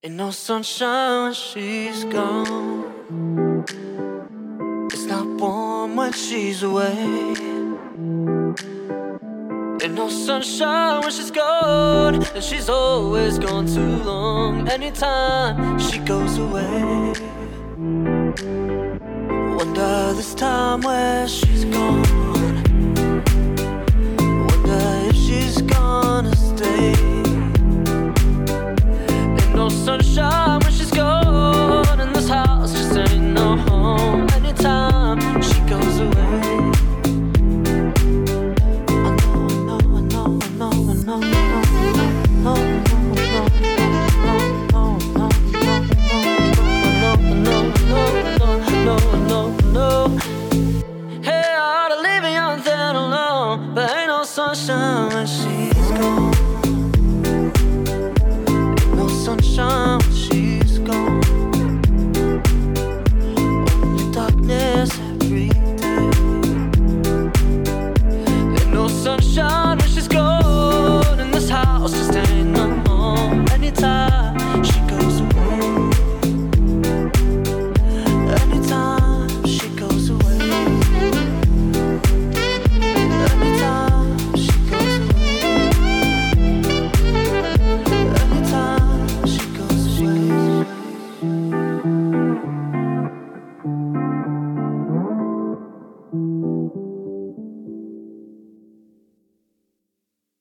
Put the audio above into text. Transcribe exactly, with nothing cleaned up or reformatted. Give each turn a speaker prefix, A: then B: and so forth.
A: Ain't no sunshine when she's gone. It's not warm when she's away. Ain't no sunshine when she's gone, and she's always gone too long. Anytime she goes away, wonder this time where she's gone. Wonder if she's gonna stay. Ain't no sunshine